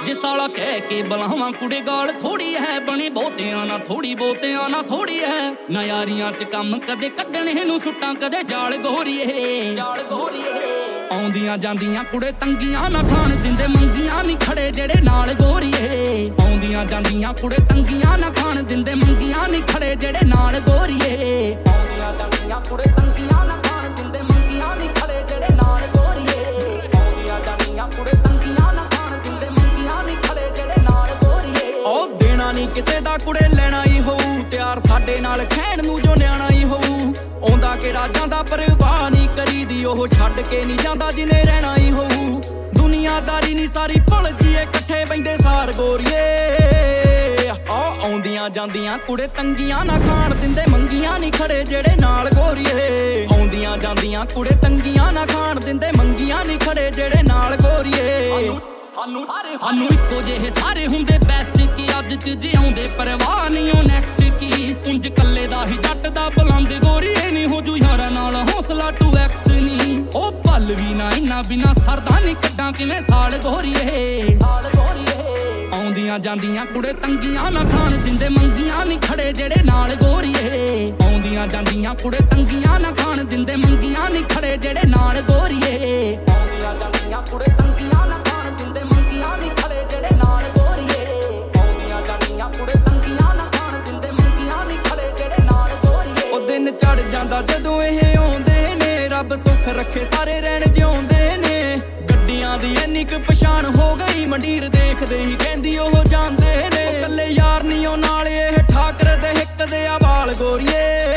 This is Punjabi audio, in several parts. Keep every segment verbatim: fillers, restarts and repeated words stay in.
ਜਿਸ ਸਾਲਾ ਕਹਿ ਕੇ ਬੁਲਾਵਾਂ ਕੁੜੇ ਗਾਲ ਥੋੜੀ ਹੈ, ਬਣੇ ਬਹੁਤਿਆਂ ਨਾ ਥੋੜੀ ਬਹੁਤਿਆਂ ਨਾ ਥੋੜੀ ਹੈ। ਨਾ ਯਾਰੀਆਂ ਚ ਕੰਮ ਕਦੇ ਕੱਢਣੇ ਨੂੰ ਸੁੱਟਾਂ ਕਦੇ ਜਾਲ ਗੋਰੀਏ, ਜਾਲ ਗੋਰੀਏ। ਆਉਂਦੀਆਂ ਜਾਂਦੀਆਂ ਕੁੜੇ ਤੰਗੀਆਂ ਨਾ ਖਾਣ ਦਿੰਦੇ ਮੰਗੀਆਂ ਨਹੀਂ ਖੜੇ ਜਿਹੜੇ ਨਾਲ ਗੋਰੀਏ। ਆਉਂਦੀਆਂ ਜਾਂਦੀਆਂ ਕੁੜੇ ਤੰਗੀਆਂ ਨਾ ਖਾਣ ਦਿੰਦੇ ਮੰਗੀਆਂ ਨਹੀਂ ਖੜੇ ਜਿਹੜੇ ਨਾਲ ਗੋਰੀਏ। ਆਉਂਦੀਆਂ ਜਾਂਦੀਆਂ ਕੁੜੇ ਤੰਗੀਆਂ ਨਾ ਖਾਣ ਦਿੰਦੇ ਮੰਗੀਆਂ ਨਹੀਂ ਖੜੇ ਜਿਹੜੇ ਨਾਲ ਗੋਰੀਏ। ਆਉਂਦੀਆਂ ਜਾਂਦੀਆਂ ਕੁੜੇ ਤੰਗੀਆਂ ਨਾ ਖਾਣ ਦਿੰਦੇ ਮੰਗੀਆਂ ਨਹੀਂ ਖੜੇ ਜਿਹੜੇ ਨਾਲ ਗੋਰੀਏ। ਉਹ ਦੇਣਾ ਨਹੀਂ ਕਿਸੇ ਦਾ ਕੁੜੇ ਲੈਣਾ ਹੀ ਹੋਊ, ਤਿਆਰ ਸਾਡੇ ਨਾਲ ਖੈਣ ਨੂੰ ਜੋ ਨਿਆਣਾ ਹੀ ਹੋਊ। ਆਉਂਦਾ ਕਿਹੜਾ ਜਾਂਦਾ ਪਰਵਾਹ ਨਹੀਂ ਕਰੀਦੀ, ਉਹ ਛੱਡ ਕੇ ਨਹੀਂ ਜਾਂਦਾ ਜਿਨੇ ਰਹਿਣਾ ਹੀ ਹੋਊ। ਦੁਨੀਆਦਾਰੀ ਨਹੀਂ ਸਾਰੀ ਭੁੱਲ ਜੀਏ ਇਕੱਠੇ ਬੈਂਦੇ ਸਾਰ ਗੋਰੀਏ। ਆਹ ਆਉਂਦੀਆਂ ਜਾਂਦੀਆਂ ਕੁੜੇ ਤੰਗੀਆਂ ਨਾ ਖਾਣ ਦਿੰਦੇ ਮੰਗੀਆਂ ਨਹੀਂ ਖੜੇ ਜਿਹੜੇ ਨਾਲ ਗੋਰੀਏ। ਆਉਂਦੀਆਂ ਜਾਂਦੀਆਂ ਕੁੜੇ ਤੰਗੀਆਂ ਨਾ ਖਾਣ ਦਿੰਦੇ ਮੰਗੀਆਂ ਨਹੀਂ ਖੜੇ ਜਿਹੜੇ ਨਾਲ ਗੋਰੀਏ। ਸਾਨੂੰ ਸਾਨੂੰ ਇੱਕੋ ਜਿਹੇ ਸਾਰੇ ਹੁੰਦੇ ਬੈਸਟ ਕੀ ਅੱਜ ਚ ਜਿਉਂਦੇ ਪਰਵਾਹ ਨਹੀਂ ਉਹ ਨੈਕਸਟ ਕੀ। ਉਂਝ ਕੱਲੇ ਦਾ ਹੀ ਜੱਟ ਦਾ ਬੁਲੰਦ ਗੋਰੀਏ ਨਹੀਂ ਹੋ ਜੂ ਯਾਰਾਂ ਨਾਲ ਹੌਸਲਾ ਟੂ ਐਕਸ ਨਹੀਂ। ਉਹ ਪਲ ਵੀ ਨਾ ਇੰਨਾ ਬਿਨਾ ਸਰਦਾ ਨਹੀਂ ਕੱਢਾਂ ਕਿਵੇਂ ਸਾਲ ਗੋਰੀਏ, ਸਾਲ ਗੋਰੀਏ। ਆਉਂਦੀਆਂ ਜਾਂਦੀਆਂ ਕੁੜੇ ਤੰਗੀਆਂ ਨਾ ਖਾਣ ਦਿੰਦੇ ਮੰਗੀਆਂ ਨਹੀਂ ਖੜੇ ਜਿਹੜੇ ਨਾਲ ਗੋਰੀਏ। ਆਉਂਦੀਆਂ ਜਾਂਦੀਆਂ ਕੁੜੇ ਤੰਗੀਆਂ ਨਾ ਖਾਣ ਦਿੰਦੇ ਮੰਗੀਆਂ ਨਹੀਂ ਖੜੇ ਜਿਹੜੇ ਨਾਲ ਗੋਰੀਏ। ਆਉਂਦੀਆਂ ਜਾਂਦੀਆਂ ਕੁੜੇ ਤੰਗੀਆਂ ਨਾ ਖਾਣ ਦਿੰਦੇ ਮੰਗੀਆਂ ਨਹੀਂ ਖੜੇ ਜਿਹੜੇ ਨਾਲ ਗੋਰੀਏ। ਆਉਂਦੀਆਂ ਜਾਂਦੀਆਂ ਕੁੜੇ ਤੰਗੀਆਂ ਨਾ ਖਾਣ ਦਿੰਦੇ ਮੰਗੀਆਂ ਨਹੀਂ ਖੜੇ ਜਿਹੜੇ ਨਾਲ ਗੋਰੀਏ। ਉਹ ਦਿਨ ਚੜ ਜਾਂਦਾ ਜਦੋਂ ਇਹ ਆਉਂਦੇ ਨੇ, ਰੱਬ ਸੁੱਖ ਰੱਖੇ ਸਾਰੇ ਰਹਿਣ ਜਿਉਂਦੇ ਨੇ। ਗੱਡੀਆਂ ਦੀ ਇੰਨੀ ਕੁ ਪਛਾਣ ਹੋ ਗਈ ਮੰਡੀਰ ਦੇਖਦੇ ਹੀ ਕਹਿੰਦੀ ਉਹ ਜਾਂਦੇ ਨੇ। ਉਹ ਕੱਲੇ ਯਾਰ ਨਹੀਂ ਉਹ ਨਾਲ ਇਹ ਠਾਕਰ ਦੇ ਹਿੱਕ ਦੇ ਆ ਵਾਲ ਗੋਰੀਏ।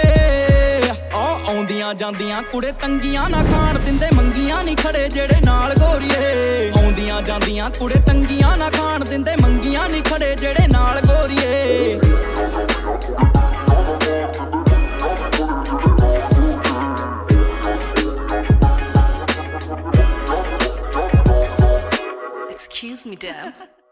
ਆਉਂਦੀਆਂ ਜਾਂਦੀਆਂ ਕੁੜੇ ਤੰਗੀਆਂ ਨਾ ਖਾਣ ਦਿੰਦੇ ਮੰਗੀਆਂ ਨਹੀਂ ਖੜੇ ਜਿਹੜੇ ਨਾਲ ਗੋਰੀਏ। ਆਉਂਦੀਆਂ ਜਾਂਦੀਆਂ ਕੁੜੇ ਤੰਗੀਆਂ ਨਾ ਖਾਣ ਦਿੰਦੇ ਮੰਗੀਆਂ ਨਹੀਂ ਖੜੇ ਜਿਹੜੇ ਨਾਲ ਗੋਰੀਏ। Excuse me, dear.